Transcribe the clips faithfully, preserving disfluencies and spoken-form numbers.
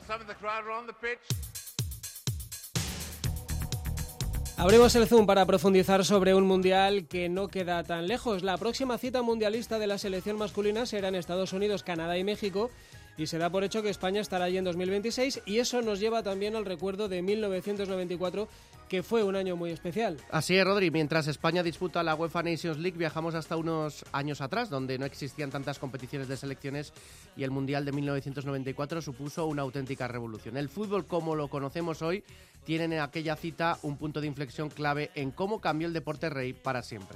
Abrimos el Zoom para profundizar sobre un mundial que no queda tan lejos. La próxima cita mundialista de la selección masculina será en Estados Unidos, Canadá y México, y se da por hecho que España estará allí en dos mil veintiséis, y eso nos lleva también al recuerdo de mil novecientos noventa y cuatro, que fue un año muy especial. Así es, Rodri. Mientras España disputa la UEFA Nations League, viajamos hasta unos años atrás, donde no existían tantas competiciones de selecciones, y el Mundial de mil novecientos noventa y cuatro supuso una auténtica revolución. El fútbol, como lo conocemos hoy, tiene en aquella cita un punto de inflexión clave en cómo cambió el deporte rey para siempre.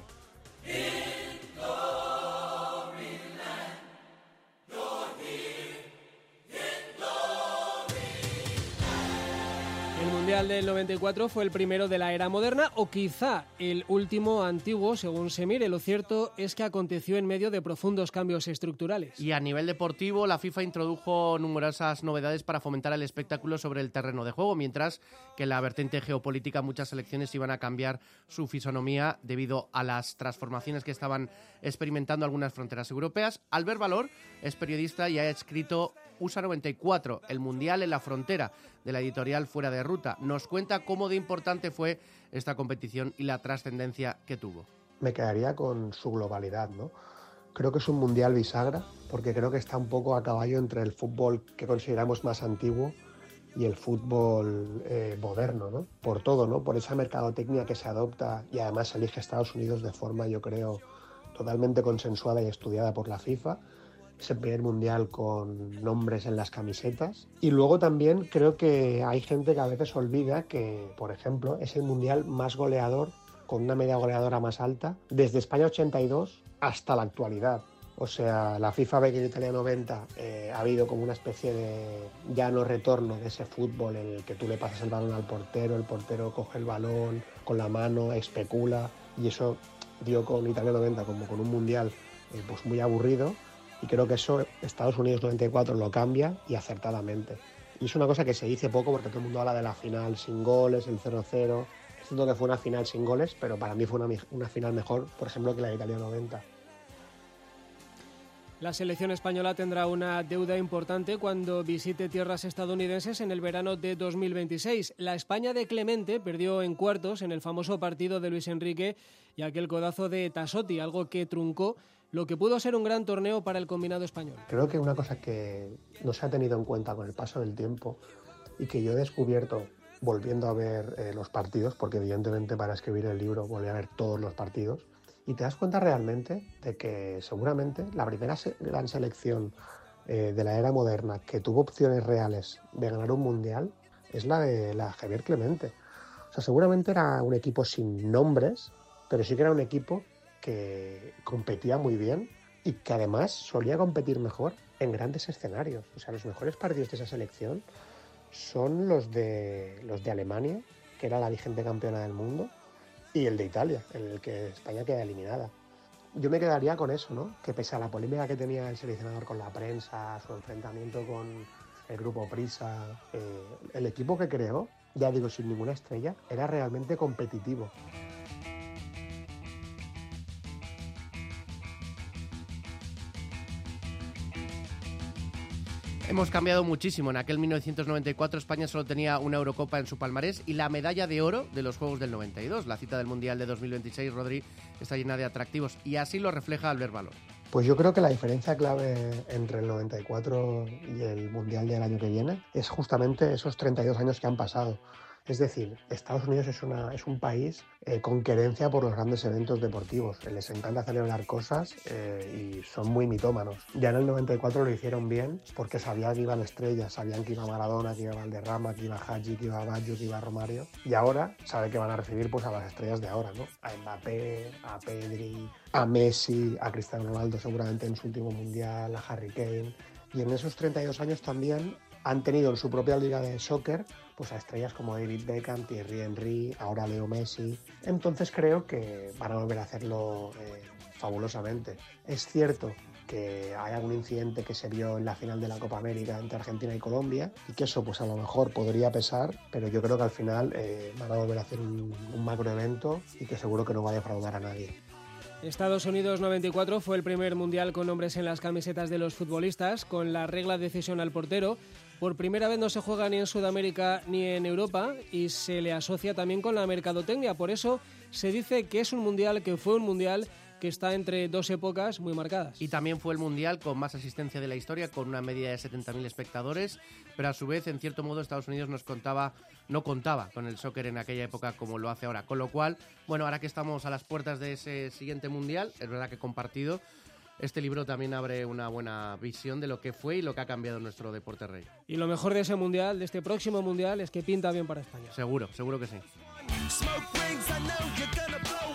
El Mundial del noventa y cuatro fue el primero de la era moderna, o quizá el último antiguo, según se mire. Lo cierto es que aconteció en medio de profundos cambios estructurales. Y a nivel deportivo, la FIFA introdujo numerosas novedades para fomentar el espectáculo sobre el terreno de juego, mientras que en la vertiente geopolítica muchas selecciones iban a cambiar su fisonomía debido a las transformaciones que estaban experimentando algunas fronteras europeas. Albert Valor es periodista y ha escrito U S A noventa y cuatro, el Mundial en la frontera, de la editorial Fuera de Ruta. Nos cuenta cómo de importante fue esta competición y la trascendencia que tuvo. Me quedaría con su globalidad, ¿no? Creo que es un mundial bisagra, porque creo que está un poco a caballo entre el fútbol que consideramos más antiguo y el fútbol eh, moderno, ¿no? Por todo, ¿no? Por esa mercadotecnia que se adopta, y además se elige Estados Unidos de forma, yo creo, totalmente consensuada y estudiada por la FIFA. Es el primer mundial con nombres en las camisetas. Y luego también creo que hay gente que a veces olvida que, por ejemplo, es el mundial más goleador, con una media goleadora más alta, desde España ochenta y dos hasta la actualidad. O sea, la FIFA ve que en Italia noventa eh, ha habido como una especie de ya no retorno de ese fútbol en el que tú le pasas el balón al portero, el portero coge el balón con la mano, especula, y eso dio con Italia noventa como con un mundial eh, pues muy aburrido. Y creo que eso Estados Unidos noventa y cuatro lo cambia, y acertadamente. Y es una cosa que se dice poco porque todo el mundo habla de la final sin goles, el cero cero. Es cierto que fue una final sin goles, pero para mí fue una, una final mejor, por ejemplo, que la de Italia noventa. La selección española tendrá una deuda importante cuando visite tierras estadounidenses en el verano de dos mil veintiséis. La España de Clemente perdió en cuartos en el famoso partido de Luis Enrique y aquel codazo de Tassotti, algo que truncó lo que pudo ser un gran torneo para el combinado español. Creo que una cosa que no se ha tenido en cuenta con el paso del tiempo y que yo he descubierto volviendo a ver eh, los partidos, porque evidentemente para escribir el libro volví a ver todos los partidos, y te das cuenta realmente de que seguramente la primera se- gran selección eh, de la era moderna que tuvo opciones reales de ganar un mundial es la de la Javier Clemente. O sea, seguramente era un equipo sin nombres, pero sí que era un equipo que competía muy bien y que además solía competir mejor en grandes escenarios. O sea, los mejores partidos de esa selección son los de, los de Alemania, que era la vigente campeona del mundo, y el de Italia, en el que España queda eliminada. Yo me quedaría con eso, ¿no? Que pese a la polémica que tenía el seleccionador con la prensa, su enfrentamiento con el grupo Prisa, eh, el equipo que creó, ya digo, sin ninguna estrella, era realmente competitivo. Hemos cambiado muchísimo. En aquel mil novecientos noventa y cuatro España solo tenía una Eurocopa en su palmarés y la medalla de oro de los Juegos del noventa y dos. La cita del Mundial de dos mil veintiséis, Rodri, está llena de atractivos y así lo refleja Albert Valor. Pues yo creo que la diferencia clave entre el noventa y cuatro y el Mundial del año que viene es justamente esos treinta y dos años que han pasado. Es decir, Estados Unidos es, una, es un país eh, con querencia por los grandes eventos deportivos. Les encanta celebrar cosas eh, y son muy mitómanos. Ya en el noventa y cuatro lo hicieron bien porque sabían que iban estrellas, sabían que iba Maradona, que iba Valderrama, que iba Hagi, que iba Baggio, que iba Romario. Y ahora saben que van a recibir pues, a las estrellas de ahora, ¿no? A Mbappé, a Pedri, a Messi, a Cristiano Ronaldo seguramente en su último mundial, a Harry Kane. Y en esos treinta y dos años también han tenido en su propia liga de soccer pues a estrellas como David Beckham, Thierry Henry, ahora Leo Messi. Entonces creo que van a volver a hacerlo eh, fabulosamente. Es cierto que hay algún incidente que se vio en la final de la Copa América entre Argentina y Colombia y que eso pues a lo mejor podría pesar, pero yo creo que al final eh, van a volver a hacer un, un macroevento y que seguro que no va a defraudar a nadie. Estados Unidos noventa y cuatro fue el primer mundial con nombres en las camisetas de los futbolistas, con la regla de cesión al portero. Por primera vez no se juega ni en Sudamérica ni en Europa y se le asocia también con la mercadotecnia. Por eso se dice que es un mundial, que fue un mundial que está entre dos épocas muy marcadas. Y también fue el mundial con más asistencia de la historia, con una media de setenta mil espectadores, pero a su vez, en cierto modo, Estados Unidos nos contaba, no contaba con el soccer en aquella época como lo hace ahora. Con lo cual, bueno, ahora que estamos a las puertas de ese siguiente mundial, es verdad que compartido, este libro también abre una buena visión de lo que fue y lo que ha cambiado nuestro deporte rey. Y lo mejor de ese mundial, de este próximo mundial, es que pinta bien para España. Seguro, seguro que sí.